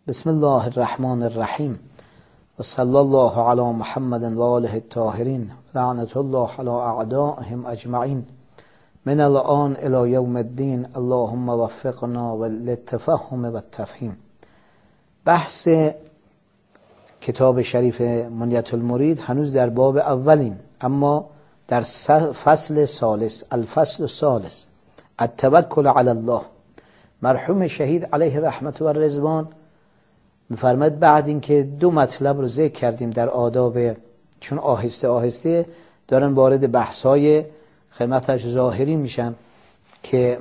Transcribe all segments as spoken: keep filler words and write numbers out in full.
بسم الله الرحمن الرحیم و صلی الله علی محمد و آله الطاهرین لعنت الله علی اعدائهم اجمعین من الان الی یوم الدین اللهم وفقنا للتفهم و التفهیم. بحث کتاب شریف منیت المرید هنوز در باب اولیم، اما در فصل ثالث، الفصل الثالث التوکل علی الله. مرحوم شهید علیه رحمت و رضوان می‌فرماید بعد اینکه دو مطلب رو ذکر کردیم در آداب، چون آهسته آهسته دارن وارد بحث‌های خدمتش ظاهری میشن که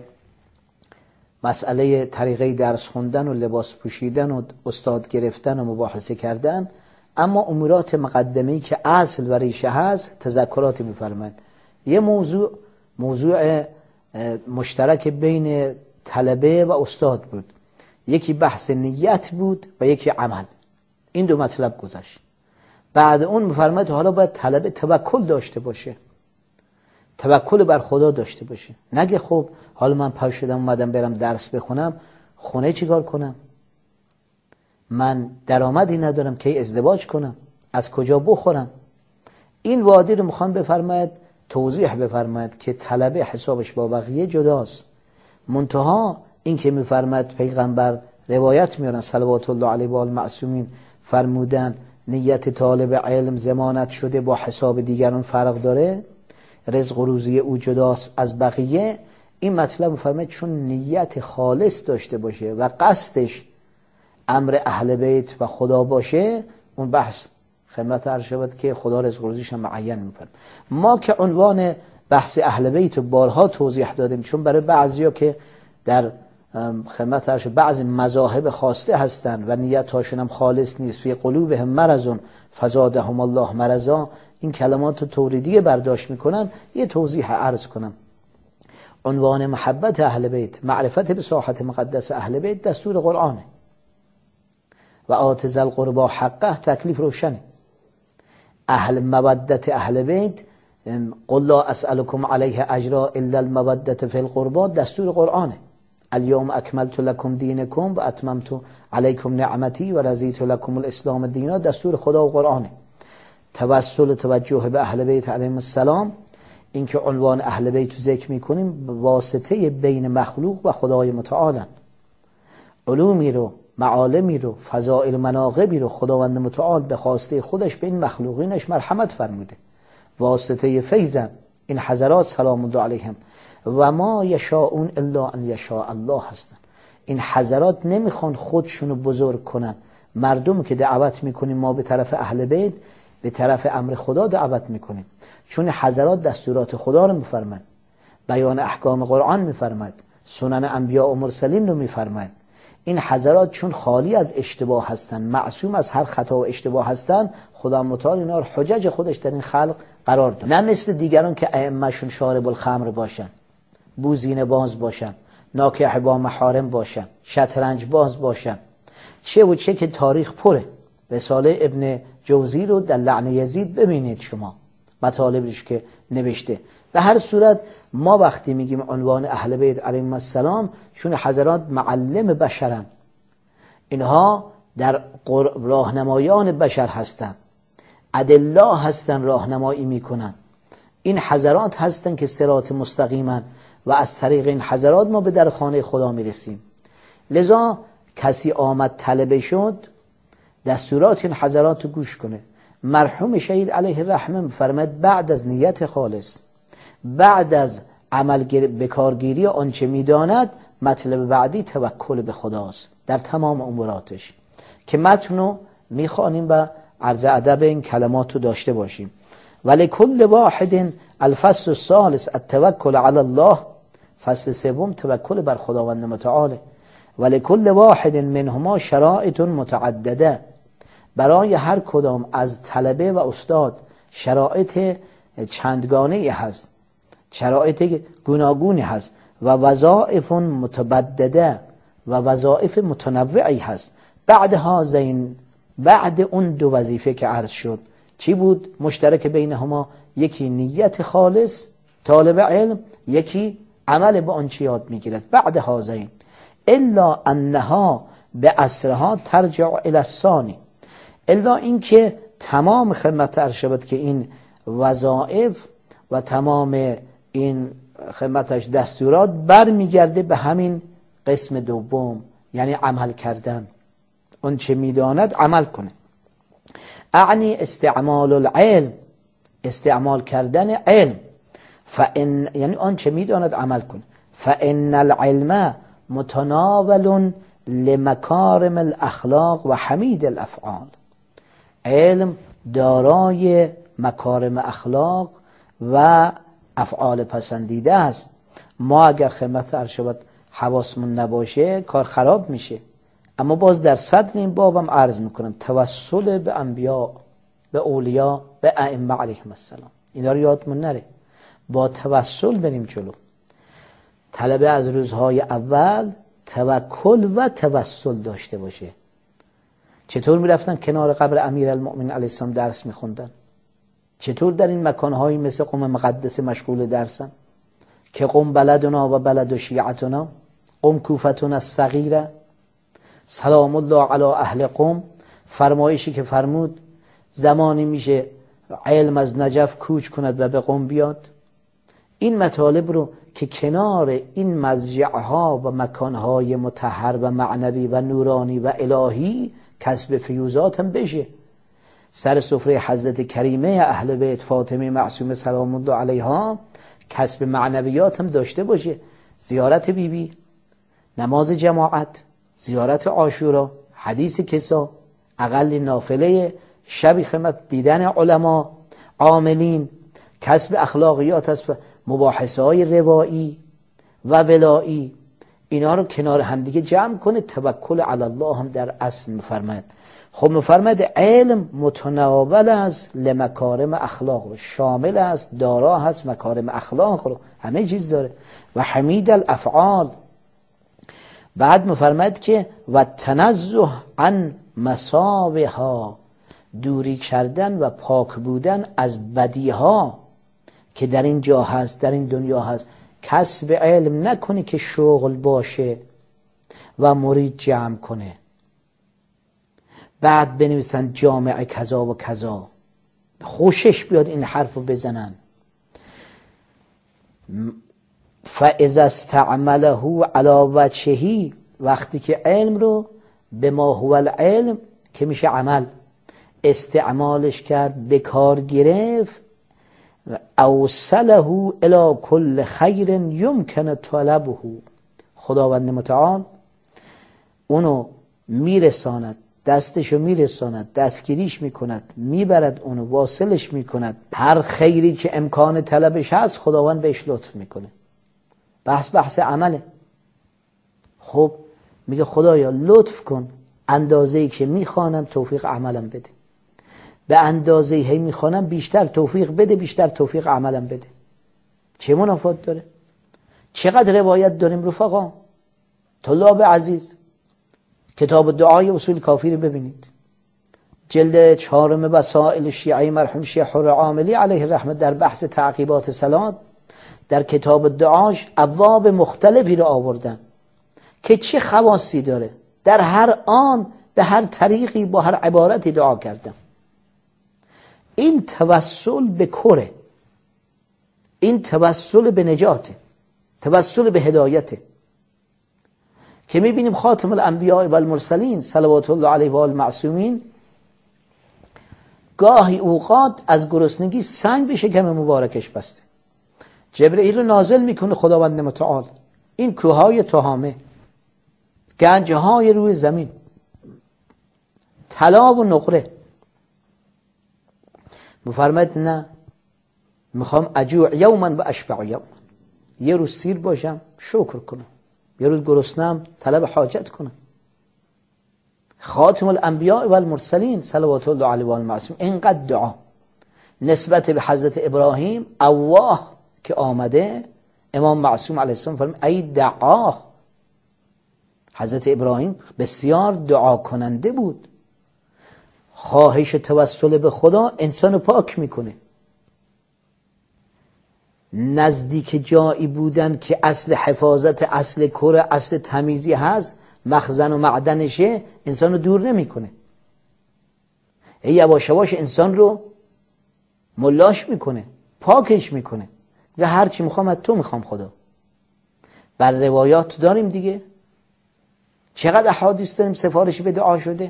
مسئله طریقه درس خوندن و لباس پوشیدن و استاد گرفتن و مباحثه کردن، اما امورات مقدمه‌ای که اصل و ریشه هست تذکراتی می‌فرماید. یه موضوع موضوع مشترک بین طلبه و استاد بود، یکی بحث نیت بود و یکی عمل. این دو مطلب گذشت. بعد اون می‌فرماید حالا باید طلبه توکل داشته باشه، توکل بر خدا داشته باشه. نگه خب حالا من پا شدم اومدم برم درس بخونم، خونه چیکار کنم؟ من درآمدی ندارم که ازدواج کنم، از کجا بخورم؟ این وادی رو میخوام بفرماید توضیح بفرماید که طلبه حسابش با بقیه جداست. منتها این که میفرماید پیغمبر روایت میارن صلوات الله علیه و آل معصومین فرمودن نیت طالب علم ضمانت شده، با حساب دیگران فرق داره، رزق و روزی او جداست از بقیه. این مطلب میفرماید چون نیت خالص داشته باشه و قصدش امر اهل بیت و خدا باشه، اون بحث خدمت عرض شود که خدا رزق و روزیش هم معین میکنه. ما که عنوان بحث اهل بیت رو بارها توضیح دادیم، چون برای بعضیا که در خدمت عرض بعضی مذاهب خاصه هستن و نیتاشون هم خالص نیست، فی قلوبهم مرض فزادهم الله مرضا، این کلمات رو توریدی برداشت میکنم. یه توضیح عرض کنم. عنوان محبت اهل بیت، معرفت به ساحت مقدس اهل بیت دستور قرآنه و آت ذی القربی حقه تکلیف روشنه. اهل مودت اهل بیت قل لا اسألكم علیه اجرا الا المودت فی القربی دستور قرآنه. الیوم اکملت لکم دینکم و اتممت علیکم نعمتی و رضیت لکم الاسلام دینا دستور خدا و قرآنه. توسل توجه به اهل بیت علیهم السلام، این که عنوان اهل بیت رو ذکر میکنیم، واسطه بین مخلوق و خدای متعالن. علومی رو، معالمی رو، فضائل مناقبی رو خداوند متعال به خواسته خودش به این مخلوقینش مرحمت فرموده، واسطه فیضن. این حضرات سلام الله علیهم و ما یشاءون الا ان یشاء الله هستن. این حضرات نمیخوان خودشونو بزرگ کنن. مردم که دعوت میکنیم ما به طرف اهل بیت، به طرف امر خدا دعوت میکنیم، چون حضرات دستورات خدا رو میفرماید، بیان احکام قرآن میفرماید، سنن انبیاء و مرسلین رو میفرماید. این حضرات چون خالی از اشتباه هستن، معصوم از هر خطا و اشتباه هستن، خدا متعال اینا رو حجج خودش در این خلق قرار داد. نه مثل دیگران که ائمه‌شون شارب الخمر باشن، بوزینه باز باشن، ناکح با محارم باشن، شطرنج باز باشن. چه و چه که تاریخ پره. رساله ابن جوزی رو در لعن یزید ببینید شما، مطالبش که نوشته. به هر صورت ما وقتی میگیم عنوان اهل بیت علیهم السلام، چون حضرات معلم بشرن، اینها در راهنمایان بشر هستن، ادله هستن، راهنمایی میکنن. این حضرات هستن که صراط مستقیمن و از طریق این حضرات ما به در خانه خدا میرسیم. لذا کسی آمد طلبه شد، دستورات این حضرات رو گوش کنه. مرحوم شهید علیه الرحمه فرمود بعد از نیت خالص، بعد از عمل بکارگیری آنچه میداند، مطلب بعدی توکل به خداست در تمام اموراتش، که متنو میخوانیم و عرض ادب این کلمات رو داشته باشیم. ولکل واحد الفصل الثالث التوکل علی الله، فصل سوم توکل بر خداوند متعال. ولکل واحد منهما شرائط متعدده، برای هر کدام از طلبه و استاد شرایط چندگانه هست، شرایط گوناگونی هست و وظائف متبدده و وظایف متنوعی هست. بعد هازین، بعد اون دو وظیفه که عرض شد، چی بود مشترک بینهما؟ یکی نیت خالص طالب علم، یکی عمل به آنچه یاد میگیرد. بعد هازین الا انها به اسرها ترجع الی الثانی. الا اینکه تمام خدمت ارشبت که این وظایف و تمام این خدمتش دستورات برمیگرده به همین قسم دوم، یعنی عمل کردن. اون چه میداند عمل کنه. اعنی استعمال العلم، استعمال کردن علم. فان یعنی اون چه میداند عمل کنه. فان العلم متناول لمکارم الاخلاق و حمید الافعال. علم دارای مکارم اخلاق و افعال پسندیده است. ما اگر خدمت ارشد حواسمون نباشه کار خراب میشه. اما باز در صدر این بابم عرض میکنم توسل به انبیاء، به اولیا، به ائمه علیهم السلام، اینا رو یادمون نره. با توسل بریم جلو. طلبه از روزهای اول توکل و توسل داشته باشه. چطور میرفتن کنار قبر امیرالمؤمنین علیه السلام درس میخوندن؟ چطور در این مکانهایی مثل قم مقدس مشغول درسن که قم بلدنا و بلد شیعتنا، قم کوفتنا الصغیره، سلام الله علی اهل قم، فرمایشی که فرمود زمانی میشه علم از نجف کوچ کند و به قم بیاد. این مطالب رو که کنار این مضجعها و مکانهای مطهر و معنوی و نورانی و الهی کسب فیوزات هم بشه. سر سفره حضرت کریمه اهل بیت فاطمه معصومه سلام الله علیها کسب معنویات هم داشته باشه. زیارت بیبی بی، نماز جماعت، زیارت عاشورا، حدیث کسا، اقل نافله شبی خدمت، دیدن علما عاملین، کسب اخلاقیات است، مباحثه های روایی و ولایی، اینا رو کنار همدیگه جمع کنه. توکل علی الله هم در اصل مفرمد. خب مفرمد علم متناول است لمکارم اخلاق رو، شامل است، دارا هست مکارم اخلاق رو، همه چیز داره. و حمید الافعال. بعد مفرمد که و تنزه عن مساوها، دوری کردن و پاک بودن از بدیها که در این جا هست، در این دنیا هست. کسب علم نکنی که شغل باشه و مرید جمع کنه، بعد بنویسن جامعه کذا و کذا، خوشش بیاد این حرف رو بزنن. فاذا استعمله علی وجهه، وقتی که علم رو به ما هو العلم که میشه عمل استعمالش کرد، به کار گرفت، اوصله الی کل خیر یمکن طلبه، خداوند متعال اونو میرساند، دستشو میرساند، دستگیریش میکند، میبرد اونو، واصلش میکند. هر خیری که امکان طلبش هست خداوند بهش لطف میکنه. بحث بحث عمله. خب میگه خدایا لطف کن اندازه‌ای که میخوانم توفیق عملم بده، به اندازه‌ای هی میخوانم بیشتر توفیق بده، بیشتر توفیق عملم بده. چه منافات داره؟ چقدر روایت داریم رفقا. طلاب عزیز کتاب دعای اصول کافی رو ببینید، جلد چهارم وسائل شیعه مرحوم شیخ حر عاملی علیه الرحمه در بحث تعقیبات صلات در کتاب دعاش ابواب مختلفی رو آوردن که چه خواصی داره. در هر آن به هر طریقی با هر عبارتی دعا کردن. این توسل به کره، این توسل به نجاته، توسل به هدایته که میبینیم خاتم الانبیاء و المرسلین صلوات الله علیه و آل معصومین گاهی اوقات از گرسنگی سنگ به شکم مبارکش بسته. جبرئیل رو نازل میکنه خداوند متعال، این کوههای تهامه، گنجهای روی زمین، طلا و نقره. مفرمد نه، میخوام اجوع یوما و اشبع یوما، یه روز سیر باشم شکر کنم، یه روز گرسنم طلب حاجت کنم. خاتم الانبیاء و المرسلین صلوات الله علیه و آله معصوم اینقدر دعا نسبت به حضرت ابراهیم اواه که آمده، امام معصوم علیه السلام فرمود ای دعا. حضرت ابراهیم بسیار دعا کننده بود. خواهش توسل به خدا انسانو پاک میکنه. نزدیک جایی بودن که اصل حفاظت، اصل کره، اصل تمیزی هست، مخزن و معدنشه انسان رو دور نمیکنه، یواش یواش انسان رو ملاش میکنه، پاکش میکنه و هر چی میخوام از تو میخوام خدا. بر روایات داریم دیگه، چقدر احادیث داریم سفارشی به دعا شده.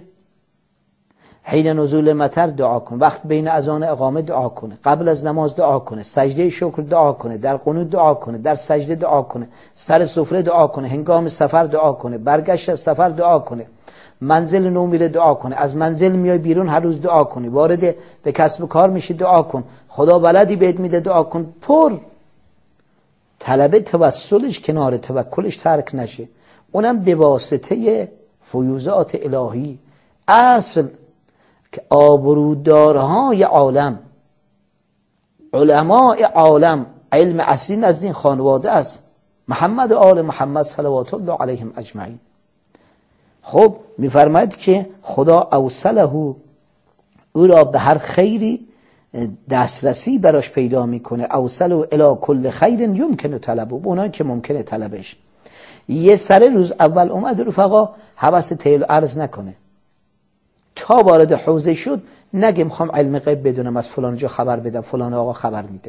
حین نزول مطر دعا کن، وقت بین اذان اقامه دعا کنه، قبل از نماز دعا کنه، سجده شکر دعا کنه، در قنوت دعا کنه، در سجده دعا کنه، سر سفره دعا کنه، هنگام سفر دعا کنه، برگشت از سفر دعا کنه، منزل نو میره دعا کنه، از منزل میای بیرون هر روز دعا کنی، وارد به کسب و کار میشی دعا کن، خدا بلدی بهت میده دعا کن. پر طلب توسلش کنار توکلش ترک نشه، اونم به واسطه فیوزات الهی. اصل که آبرودارهای عالم، علماء عالم، علم اصلی از این خانواده است، محمد و آل محمد صلوات الله علیهم اجمعین. خب میفرماید که خدا اوصله، او را به هر خیری دسترسی براش پیدا میکنه. اوصله الی کل خیر یمکن طلبه، اونایی که ممکنه طلبش. یه سر روز اول اومد رفقا حوث تیل عرض نکنه، تا وارد حوزه شد نگه میخوام علم غیب بدونم از فلان جا خبر بدم، فلان آقا خبر میده.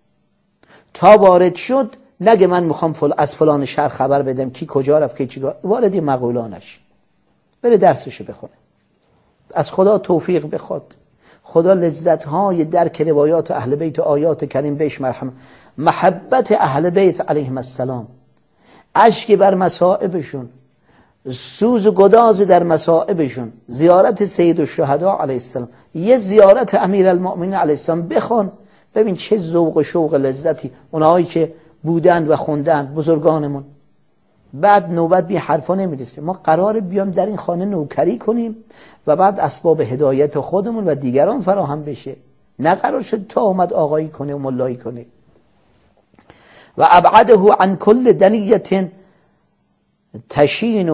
تا وارد شد نگه من میخوام فل... از فلان شهر خبر بدم کی کجا رفت کی چیکار. وارد مقولانش بره درسشو بخونه، از خدا توفیق بخواد. خدا لذت‌های درک روایات اهل بیت و آیات کریم بهش مرحمت، محبت اهل بیت علیهم السلام، اشک بر مصائبشون، سوز و گداز در مصائبشون، زیارت سید الشهدا علیه السلام، یه زیارت امیرالمؤمنین علیه السلام بخون ببین چه ذوق و شوق لذتی اونهایی که بودن و خوندن بزرگانمون. بعد نوبت بی حرفا نمیرسه، ما قرار بیام در این خانه نوکری کنیم و بعد اسباب هدایت خودمون و دیگران فراهم بشه، نه قرار شد تا اومد آقایی کنه و ملایی کنه. و ابعده عن کل دنیت تشینه،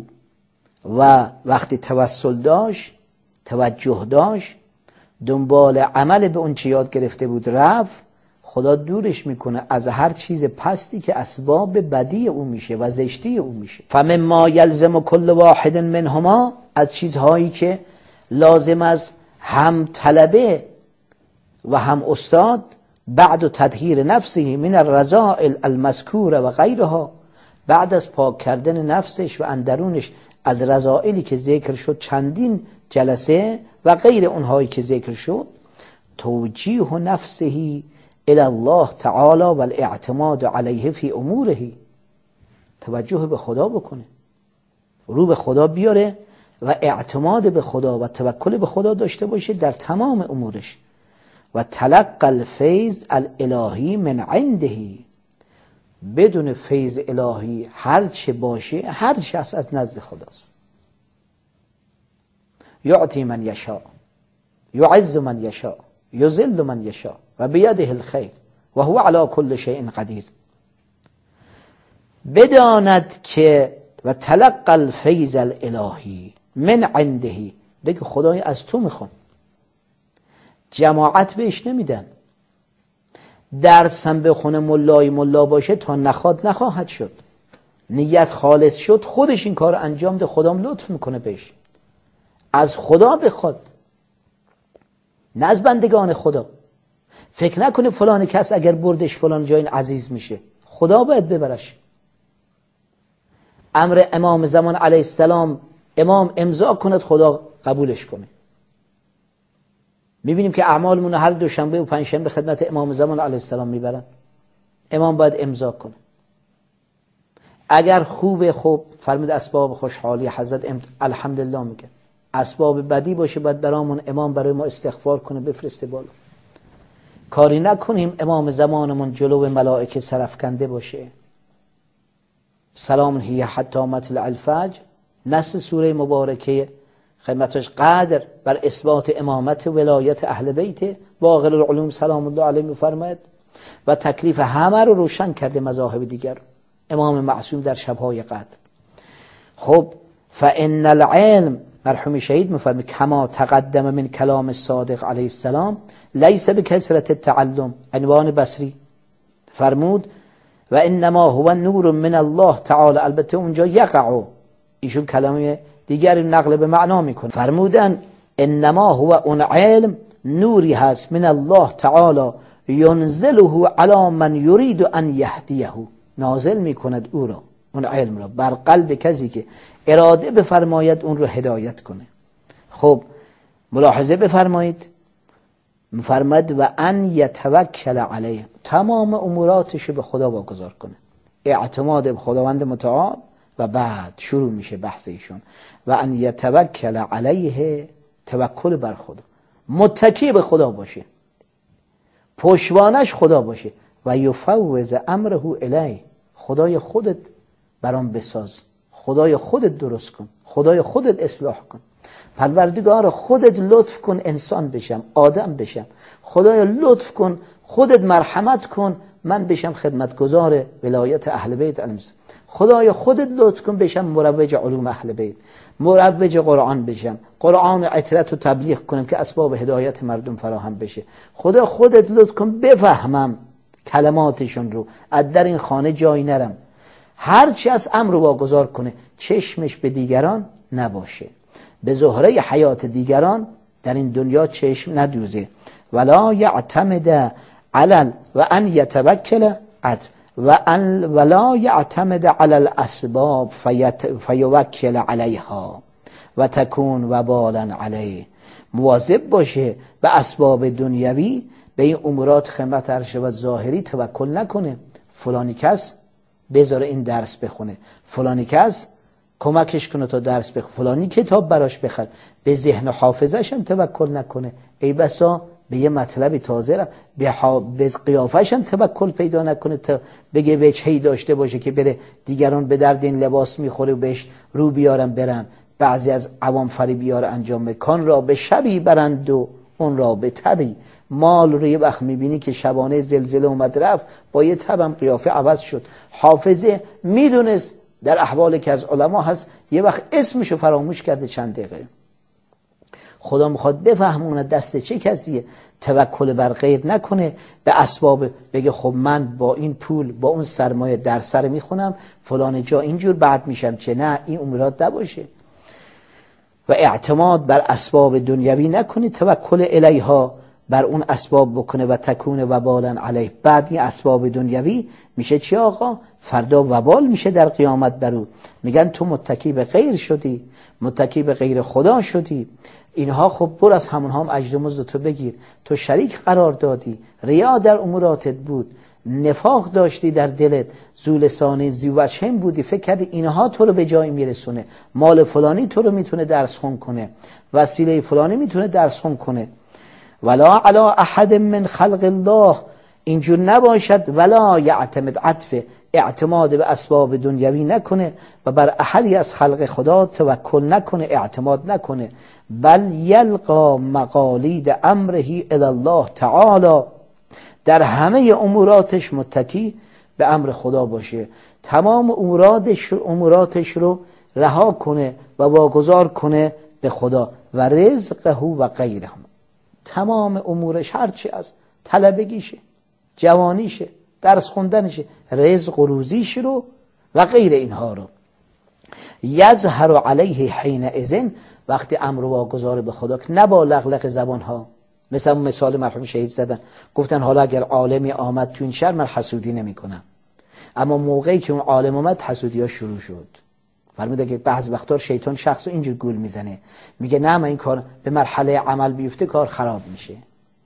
و وقتی توسل داشت، توجه داشت، دنبال عمل به اون چه یاد گرفته بود رفت، خدا دورش میکنه از هر چیز پستی که اسباب بدی او میشه و زشتی او میشه. فمما یلزم کل واحد منهما، از چیزهایی که لازم از هم طلبه و هم استاد، بعد تطهیر نفسه من الرذائل المذکوره و غیرها، بعد از پاک کردن نفسش و اندرونش از رذائلی که ذکر شد چندین جلسه و غیر اونهایی که ذکر شد، توجیه نفسه الی الله تعالی و الاعتماد علیه فی اموره، توجه به خدا بکنه، رو به خدا بیاره و اعتماد به خدا و توکل به خدا داشته باشه در تمام امورش. و تلقى الفیض الالهی من عنده، بدون فیض الهی هر چه باشه، هر چه از نزد خداست. یعطی من یشاء، یعز من یشاء، یذل من یشاء و بیده الخیر و هو علی کل شیء قدیر. بداند که و تلقى الفیض الالهی من عنده، بگه خدای از تو میخوام. جماعت بهش نمیدن، درس هم بخونه ملای ملا باشه تا نخواد نخواهد شد. نیت خالص شد خودش این کار انجام ده، خدام لطف میکنه بهش. از خدا بخواد، نه از بندگان خدا. فکر نکنه فلان کس اگر بردش فلان جای عزیز میشه، خدا باید ببرش. امر امام زمان علیه السلام امام امضا کند خدا قبولش کنه. میبینیم که اعمالمون هر دوشنبه و پنجشنبه خدمت امام زمان علیه السلام میبرن، امام باید امضا کنه. اگر خوب خوب فرمود اسباب خوشحالی حضرت ام... الحمدلله میگه. اسباب بدی باشه باید برامون امام برای ما استغفار کنه بفرسته بالا. کاری نکنیم امام زمانمون جلو ملائکه سرفکنده باشه. سلام هی حتی مطلع الفجر، نص سوره مبارکه خدمتش قدر بر اثبات امامت و ولایت اهل بیت باقر العلوم سلام الله علیه میفرماید و تکلیف همه رو روشن کرده مذاهب دیگر. امام معصوم در شبهای قدر. خب فان العلم، مرحوم شهید میفرماید کما تقدم من کلام الصادق علیه السلام لیس بکثرت التعلم. عنوان بصری فرمود و انما هو نور من الله تعالی، البته اونجا یقع ایشون کلمه دیگری نقل به معنا میکنه، فرمودن انما هو اون علم نوری هست من الله تعالی ینزله علی من یرید ان یهدیه، نازل میکند او را، اون علم را بر قلب کسی که اراده بفرماید اون رو هدایت کنه. خب ملاحظه بفرمایید، فرمود و ان یتوکل علیه، تمام اموراتش به خدا واگذار کنه، اعتماد به خداوند متعال. و بعد شروع میشه بحث ایشون و ان یتوکل علیه، توکل بر خدا، متکی به خدا باشه، پشتوانش خدا باشه. و یفوض امره الیه، خدای خودت برام بساز، خدای خودت درست کن، خدای خودت اصلاح کن، پروردگار خودت لطف کن انسان بشم، آدم بشم، خدای لطف کن خودت مرحمت کن من بشم خدمتگزار ولایت اهل بیت علیهم السلام، خدای خودت لطف کن بشم مروج علوم اهل بیت، مروج قرآن بشم، قرآن عطرت و تبلیغ کنم که اسباب هدایت مردم فراهم بشه، خدا خودت لطف کن بفهمم کلماتشون رو، از در این خانه جای نرم، هرچی از امر واگذار کنه، چشمش به دیگران نباشه، به زهره حیات دیگران در این دنیا چشم ندوزه. ولا یعتمد علل و ان یتوکل عدل و ان ولا یعتمد علی الاسباب فیوکل علیها و تکون وبالا علیه، مواظب باشه به اسباب دنیوی، به این امورات خدمت عرش و ظاهری توکل نکنه، فلانی کس بذاره این درس بخونه، فلانی کس کمکش کنه تا درس بخونه، فلانی کتاب براش بخره، به ذهن حافظش هم توکل نکنه، ای بسا به یه مطلبی تازه را به, ح... به قیافش هم توکل پیدا نکنه تا بگه وجهی داشته باشه که بره دیگران به درد این لباس میخوره و بهش رو بیارن برن. بعضی از عوام فریبیار انجام مکان را به شبی برند و اون را به تبی، مال رو یه وقت میبینی که شبانه زلزله اومد رفت، با یه تبم قیافه عوض شد. حافظه میدونست در احوالی که از علما هست یه وقت اسمشو فراموش کرده چند دقیقه. خدا میخواد بفهمونه دست چه کسیه، توکل بر غیر نکنه، به اسباب بگه خب من با این پول با اون سرمایه در سر میخونم فلان جا اینجور بعد میشم چه، نه این امورات نباشه. و اعتماد بر اسباب دنیوی نکنه، توکل الیها بر اون اسباب بکنه و تکون وبالا علیه، بعد این اسباب دنیوی میشه چی آقا؟ فردا وبال میشه در قیامت برو، میگن تو متکی به غیر شدی، متکی به غیر خدا شدی. اینها خب بر از همونها هم اجر مزد تو بگیر، تو شریک قرار دادی، ریا در اموراتت بود، نفاق داشتی در دلت، زولسانی زیوچهم بودی، فکر کردی اینها تو رو به جایی میرسونه، مال فلانی تو رو میتونه درس خون کنه، وسیله فلانی میتونه درس خون کنه. ولا علی احد من خلق الله، اینجور نباشد. ولا یعتمد عطف، اعتماد به اسباب دنیوی نکنه و بر احدی از خلق خدا توکل نکنه، اعتماد نکنه. بل یلقا مقالید امره الی الله تعالی، در همه اموراتش متکی به امر خدا باشه، تمام اموراتش اموراتش رو رها کنه و واگذار کنه به خدا. و رزقه و غیره، تمام امورش هرچی از طلبگیشه، جوانیشه، درس خوندنشه، رزق و روزیش رو و غیر اینها رو. یظهر علیه حین اذن، وقتی امر واگذار به خدا که نه با لغلق زبان ها، مثلا مثال مرحوم شهید زدن، گفتن حالا اگر عالمی آمد تو این شهر من حسودی نمی کنم، اما موقعی که اون عالم آمد حسودی ها شروع شد. فرموده که بعض وقتا شیطان شخص رو اینجور گول میزنه، میگه نه من این کار به مرحله عمل بیفته کار خراب میشه.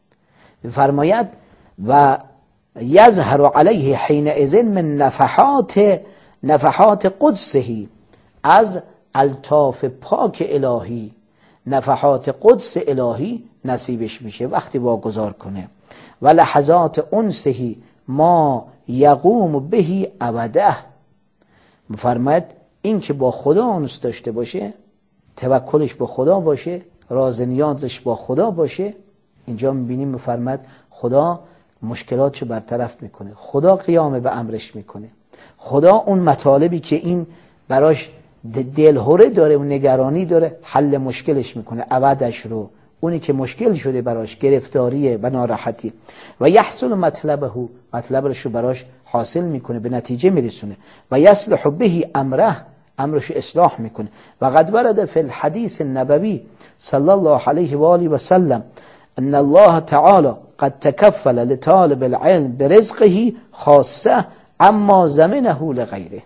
فرماید و یظهر علیه حین اذن من نفحات نفحات قدسه، از الطاف پاک الهی، نفحات قدس الهی نصیبش میشه وقتی واگذار کنه. و لحظات انسه ما یقوم بهی ابده، فرماید این که با خدا انس داشته باشه، توکلش با خدا باشه، راز نیازش با خدا باشه، اینجا میبینیم میفرماید خدا مشکلاتشو برطرف میکنه، خدا قیام به امرش میکنه، خدا اون مطالبی که این براش دلهوره داره و نگرانی داره حل مشکلش میکنه، عوضش رو، اونی که مشکل شده براش گرفتاریه و ناراحتی. و یحصل مطلبه، مطلبش رو براش حاصل میکنه، به نتیجه میرسونه. و یصلح به امره، امرش اصلاح میکنه. و قد ورد فی الحدیث النبوی صلی الله علیه و آله و سلم ان الله تعالی قد تکفل لطالب العلم برزقه خاصه اما زمنه لغیره.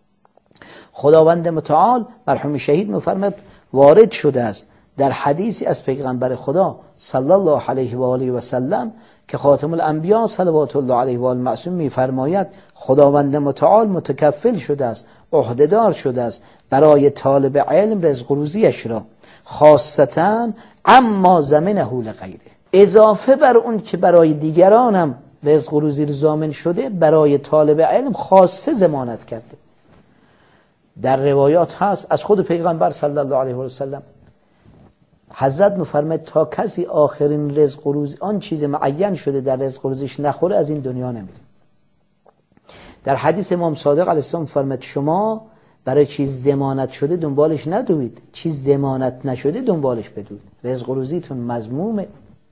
خداوند متعال مرحوم شهید میفرماد وارد شده است در حدیثی از پیغمبر خدا صلی الله علیه و آله و سلم که خاتم الانبیا صلوات الله علیه و آله معصوم میفرماید خداوند متعال متکفل شده است، عهدهدار شده است برای طالب علم رزق و روزیش را خاصتا اما زمنه لغیره، اضافه بر اون که برای دیگرانم رزق و روزی رو ضامن شده برای طالب علم خاصه ضمانت کرده. در روایات هست از خود پیغمبر صلی الله علیه و سلم حضرت میفرماید تا کسی آخرین رزق و روزی آن چیز معین شده در رزق و روزیش نخوره از این دنیا نمیره. در حدیث امام صادق علیه السلام فرمود شما برای چیز ضمانت شده دنبالش ندوید، چیز ضمانت نشده دنبالش بدوید. رزق و روزیتون مضمومه،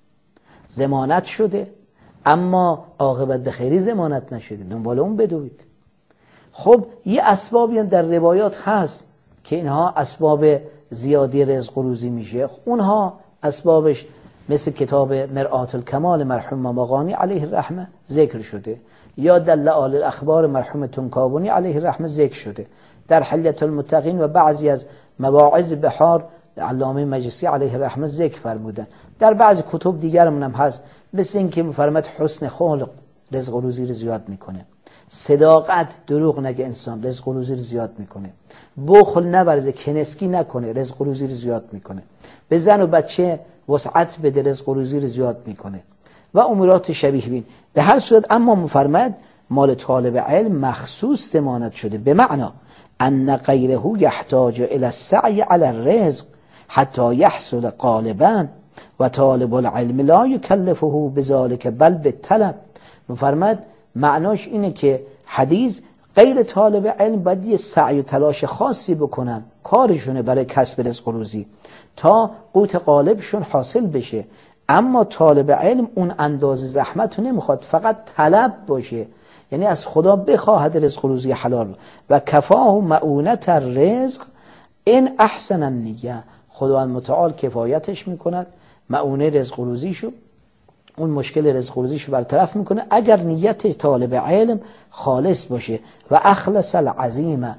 ضمانت شده اما عاقبت به خیری ضمانت نشده، دنبال اون بدوید. خب یه اسبابی هم در روایات هست که اینها اسباب زیادی رزق و روزی میشه. اونها اسبابش مثل کتاب مرآت الکمال مرحوم مقانی علیه الرحمه ذکر شده، یا دل آل الاخبار مرحوم تنکابونی علیه الرحمه ذکر شده، در حلیة المتقین و بعضی از مواعظ بحار علامه مجلسی علیه الرحمه ذکر فرمودن. در بعضی کتب دیگرمون هم هست مثل این که میفرماد حسن خلق رزق و روزی رو زیاد میکنه، صداقت دروغ نگه انسان رزق و روزی رو زیاد میکنه، بخل نورزه کنسکی نکنه رزق و روزی رو زیاد میکنه، به زن و بچه وسعت بده رزق و روزی رو زیاد میکنه و امورات شبیه بین. به هر صورت اما مفرمد مال طالب علم مخصوص ضمانت شده، به معنا ان غیره یحتاج الى السعی علی الرزق حتی یحصل غالبا و طالب العلم لا یکلفه بذلک بل بالطلب. مفرمد معناش اینه که حدیث غیر طالب علم باید یه سعی و تلاش خاصی بکنن، کارشونه برای کسب رزق و روزی تا قوت غالبشون حاصل بشه، اما طالب علم اون اندازه زحمت رو نمیخواد، فقط طلب باشه، یعنی از خدا بخواهد رزق و روزی حلال و کفاه معونت الرزق این احسن النیه. خداوند متعال کفایتش میکند معونه رزق و روزیشو، اون مشکل رزق و روزیشو برطرف میکنه اگر نیت طالب علم خالص باشه و اخلص العزیمه،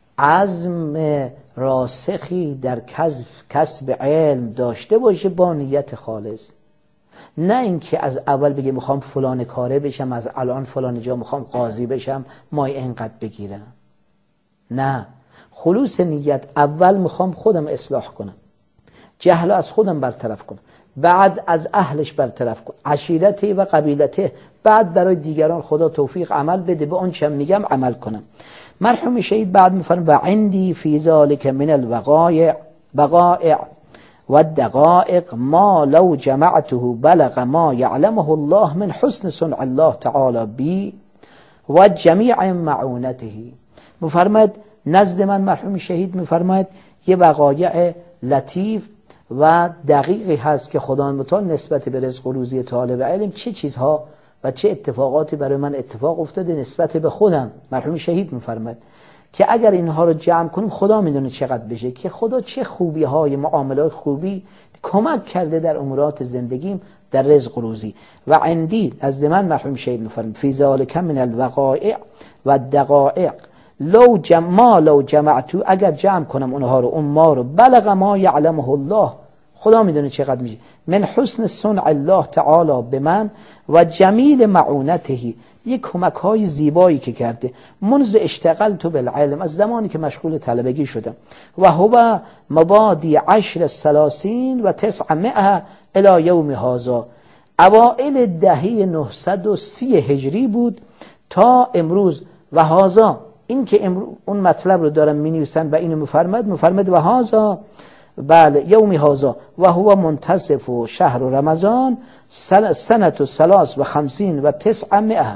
عزم راسخی در کسب کسب علم داشته باشه با نیت خالص، نه اینکه از اول بگه میخوام فلان کاره بشم، از الان فلان جا میخوام قاضی بشم مای اینقدر بگیرم. نه، خلوص نیت اول میخوام خودم اصلاح کنم، جهل از خودم برطرف کنم، بعد از اهلش برطرف کنم، عشیرته و قبیلته، بعد برای دیگران خدا توفیق عمل بده به آن چم میگم عمل کنم. مرحوم شهید بعد میفرماید و عندی فی ذلک من الوقایع وقائع و الدقائق ما لو جمعته بلغ ما یعلمه الله من حسن صنع الله تعالی بی و جمیع معونته. میفرماید نزد من مرحوم شهید میفرماید یه وقایع لطیف و دقیقی هست که خدا متعال نسبت به رزق و روزی طالب علم چه چیزها و چه اتفاقاتی برای من اتفاق افتاده نسبت به خودم. مرحوم شهید میفرماید که اگر اینها رو جمع کنیم خدا میدونه چقدر بشه، که خدا چه خوبی های معاملات خوبی کمک کرده در امورات زندگیم در رزق و روزی. و عندی از من مرحوم شهید میفرماید فی ذلک من الوقائع و الدقائق لو جمع لو جمعتو، اگر جمع کنم اونها رو اون ما رو بلغ ما یعلمه الله، خدا میدونه چقدر میشه، من حسن صنع الله تعالی به من و جمیل معونته، یک کمک های زیبایی که کرده منذ اشتغلت بالعلم، از زمانی که مشغول طلبگی شدم، و هو مبادی عشر سلاسین و تسعمائه الی یوم هذا، اوائل دهه نهصد و سی هجری بود تا امروز. و هذا این که امروز اون مطلب رو دارم می نویسن و اینو مفرمد مفرمد و هذا بله یوم هذا و هو منتصف و شهر رمضان سنت و سلاس و خمسین و تسعمائه،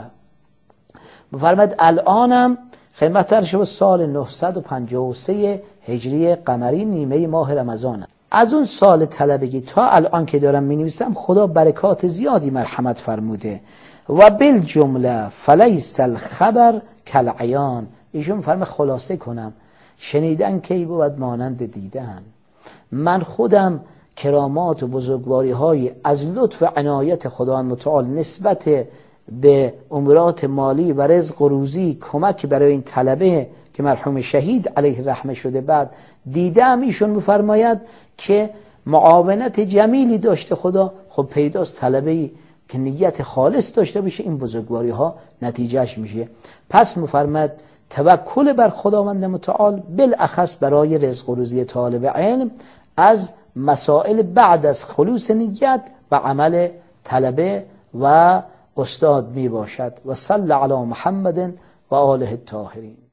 مفرمد الانم خدمت شما سال نهصد و پنجاه و سه هجری قمری نیمه ماه رمضان. از اون سال طلبگی تا الان که دارم می نویسم خدا برکات زیادی مرحمت فرموده. و بالجمله فلیس الخبر کالعیان، ایشون فرم خلاصه کنم شنیدن کی بود مانند دیدن. من خودم کرامات و بزرگواری های از لطف و عنایت خداوند متعال نسبت به امورات مالی و رزق و روزی کمک برای این طلبه که مرحوم شهید علیه رحمه شده بعد دیدم، ایشون میفرماید که معاونت جمیلی داشته خدا. خب پیداست طلبه‌ای که نیت خالص داشته باشه این بزرگواری ها نتیجهش میشه. پس میفرماید توکل بر خداوند متعال بالاخص برای رزق و روزی طالب علم از مسائل بعد از خلوص نیت و عمل طلبه و استاد می باشد. و صلی علی محمد و آله الطاهرین.